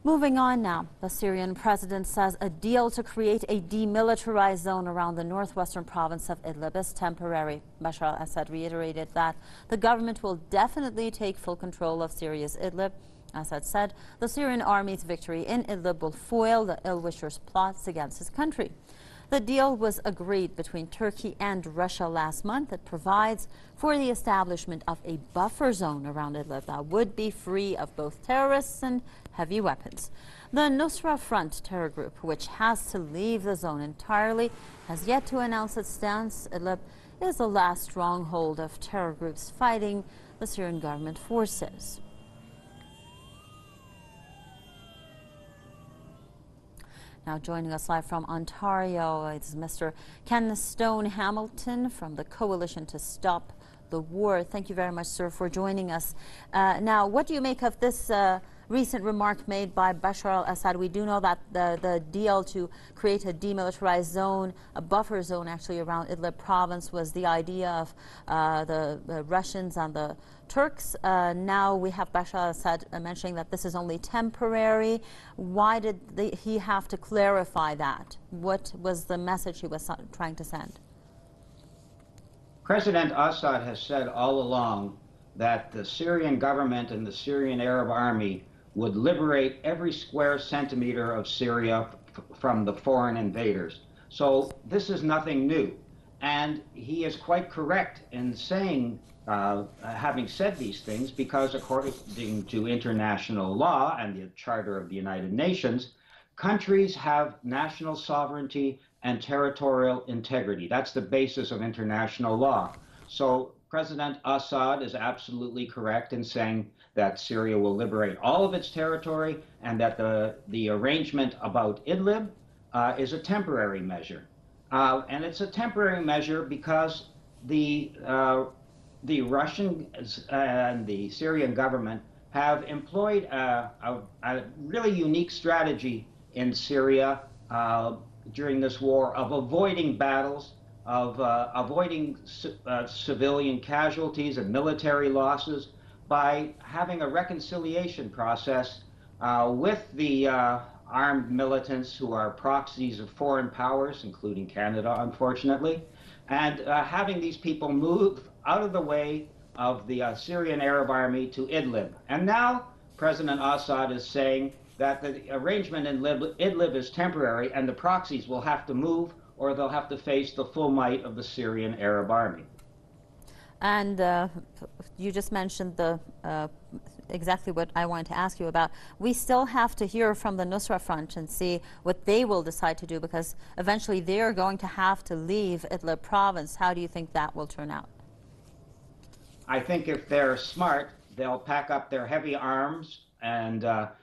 Moving on now, the Syrian president says a deal to create a demilitarized zone around the northwestern province of Idlib is temporary. Bashar al-Assad reiterated that the government will definitely take full control of Syria's Idlib. Assad said the Syrian army's victory in Idlib will foil the ill-wishers' plots against his country. The deal was agreed between Turkey and Russia last month. It provides for the establishment of a buffer zone around Idlib that would be free of both terrorists and heavy weapons. The Nusra Front terror group, which has to leave the zone entirely, has yet to announce its stance. Idlib is the last stronghold of terror groups fighting the Syrian government forces. Now joining us live from Ontario is Mr. Ken Stone Hamilton from the Coalition to Stop the War. Thank you very much, sir, for joining us. Now, what do you make of this recent remark made by Bashar al-Assad? We do know that the deal to create a demilitarized zone, a buffer zone actually around Idlib province, was the idea of the Russians and the Turks. Now we have Bashar al-Assad mentioning that this is only temporary. Why did he have to clarify that? What was the message he was trying to send? President Assad has said all along that the Syrian government and the Syrian Arab Army would liberate every square centimeter of Syria from the foreign invaders. So this is nothing new. And he is quite correct in saying, having said these things, because according to international law and the Charter of the United Nations, countries have national sovereignty and territorial integrity. That's the basis of international law. So President Assad is absolutely correct in saying that Syria will liberate all of its territory and that the arrangement about Idlib is a temporary measure. And it's a temporary measure because the Russians and the Syrian government have employed a really unique strategy in Syria during this war of avoiding battles, of avoiding civilian casualties and military losses by having a reconciliation process with the armed militants who are proxies of foreign powers, including Canada, unfortunately, and having these people move out of the way of the Syrian Arab Army to Idlib. And now President Assad is saying that the arrangement in Idlib is temporary and the proxies will have to move or they'll have to face the full might of the Syrian Arab Army. And you just mentioned exactly what I wanted to ask you about. We still have to hear from the Nusra Front and see what they will decide to do, because eventually they're going to have to leave Idlib province. How do you think that will turn out? I think if they're smart, they'll pack up their heavy arms and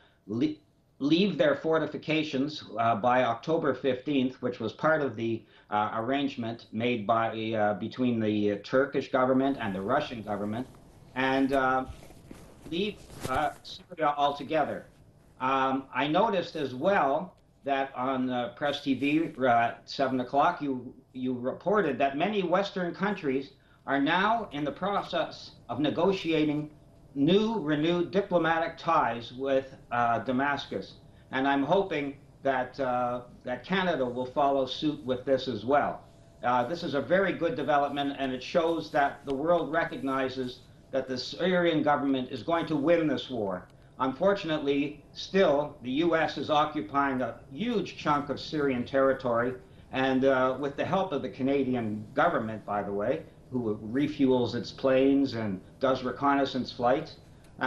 leave their fortifications by October 15th, which was part of the arrangement made by between the Turkish government and the Russian government, and leave Syria altogether. I noticed as well that on Press TV at 7 o'clock, you reported that many Western countries are now in the process of negotiating renewed diplomatic ties with Damascus. And I'm hoping that, that Canada will follow suit with this as well. This is a very good development, and it shows that the world recognizes that the Syrian government is going to win this war. Unfortunately, still, the U.S. is occupying a huge chunk of Syrian territory, and with the help of the Canadian government, by the way, who refuels its planes and does reconnaissance flights.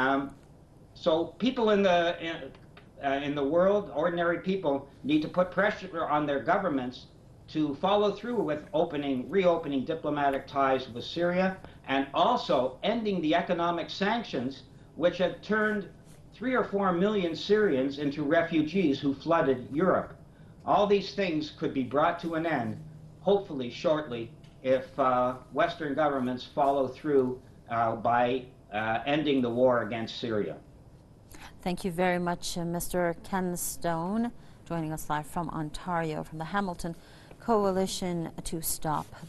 So people in the world, ordinary people, need to put pressure on their governments to follow through with reopening diplomatic ties with Syria, and also ending the economic sanctions which have turned 3 or 4 million Syrians into refugees who flooded Europe. All these things could be brought to an end, hopefully shortly, if Western governments follow through by ending the war against Syria. Thank you very much, Mr. Ken Stone, joining us live from Ontario, from the Hamilton Coalition to Stop